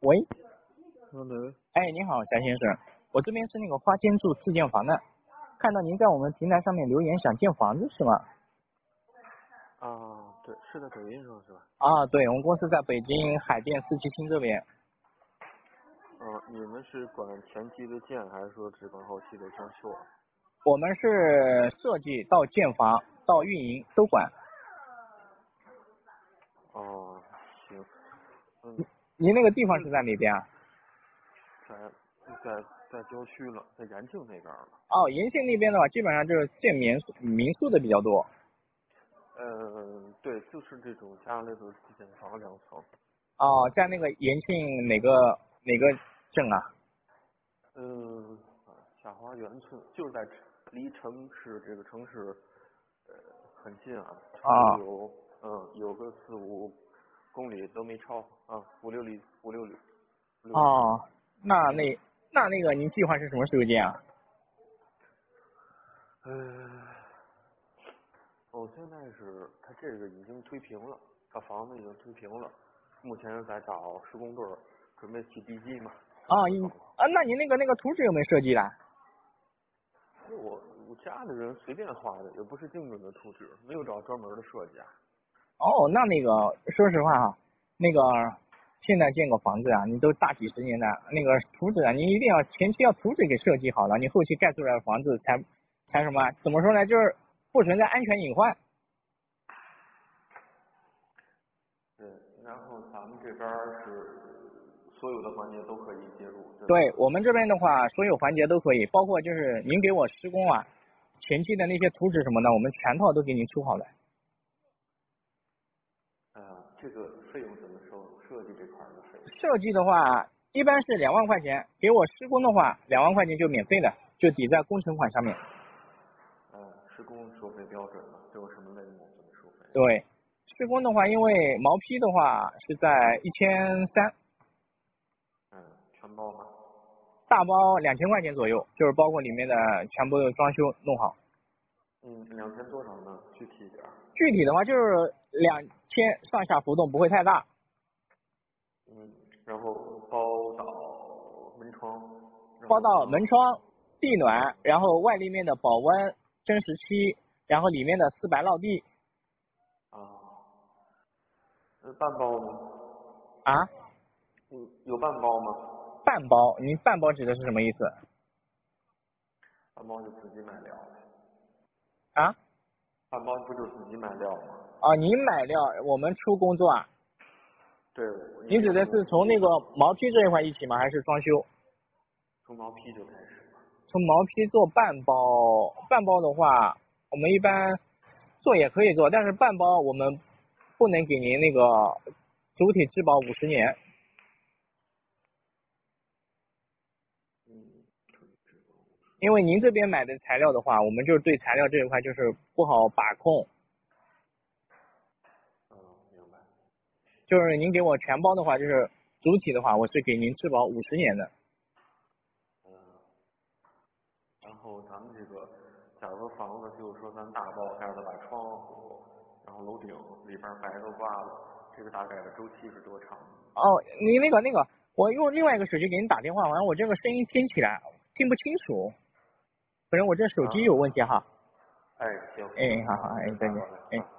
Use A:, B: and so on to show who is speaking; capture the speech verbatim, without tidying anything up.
A: 喂，
B: 好的。
A: 哎，你好，翟先生，我这边是那个花间住自建房的，看到您在我们平台上面留言想建房子是吗？
B: 啊，对，是在抖音上是吧？
A: 啊，对，我们公司在北京海淀四七新这边。
B: 嗯、你们是管前期的建，还是说只管后期的装修啊？
A: 我们是设计到建房到运营都管。
B: 哦，行。嗯，
A: 您那个地方是在哪边啊？
B: 在在在郊区了，在延庆那边了。
A: 哦，延庆那边的话，基本上就是建民宿民宿的比较多。
B: 嗯，对，就是这种家里的自建房两层。
A: 哦，在那个延庆哪个哪个镇啊？
B: 嗯，下花园村就是在离城市这个城市呃很近啊，差不多有嗯有个四五公里都没超啊，五六里五六里。五六里
A: 哦，那那那那个您计划是什么时候建啊？
B: 嗯，我现在是他这个已经推平了，他房子已经推平了，目前在找施工队儿准备起地基嘛。
A: 啊，你啊，那您那个那个图纸有没有设计的？
B: 我我家里人随便画的，也不是精准的图纸，没有找专门的设计啊。
A: 哦，那那个说实话哈，那个现在建个房子啊，你都大几十年的，那个图纸啊，你一定要前期要图纸给设计好了，你后期盖出来的房子才才什么？怎么说呢？就是不存在安全隐患。
B: 对，然后咱们这边是所有的环节都可以介入。
A: 对我们这边的话，所有环节都可以，包括就是您给我施工啊，前期的那些图纸什么的，我们全套都给您出好了。
B: 啊、呃，这个费用怎么收？设计这块的费用？
A: 设计的话一般是两万块钱，给我施工的话两万块钱就免费的，就抵在工程款上面。
B: 呃，施工收费标准嘛，都有什么类目怎么收费？
A: 对，施工的话，因为毛坯的话是在一千三，
B: 嗯，全包吗？
A: 大包两千块钱左右，就是包括里面的全部装修弄好。
B: 嗯，两千多少呢？具体一点。
A: 具体的话就是两千上下浮动，不会太大。
B: 嗯，然后包到门窗，
A: 包到门窗、地暖，然后外立面的保温、真实漆，然后里面的四白落地。
B: 啊，呃，半包吗？
A: 啊？
B: 嗯，有半包吗？
A: 半包，您半包指的是什么意思？
B: 半包就自己买料。
A: 啊？
B: 半包不就自己买料吗？
A: 啊，您买料，我们出工作啊？
B: 对。
A: 您指的是从那个毛坯这一块一起吗？还是装修？
B: 从毛坯就开始吧。
A: 从毛坯做半包，半包的话，我们一般做也可以做，但是半包我们不能给您那个主体质保五十年。
B: 嗯，
A: 因为您这边买的材料的话，我们就是对材料这一块就是不好把控。
B: 嗯，明白。
A: 就是您给我全包的话，就是主体的话，我是给您质保五十年的。
B: 嗯，然后咱们这个，假如说房子就是说咱大包盖的把窗户，然后楼顶里边白都挂了，这个大概的周期是多长？
A: 哦，你那个那个，我用另外一个手机给您打电话，完了我这个声音听起来听不清楚，可能我这手机有问题哈。
B: 哎，行。
A: 哎，好好，哎，再见，哎。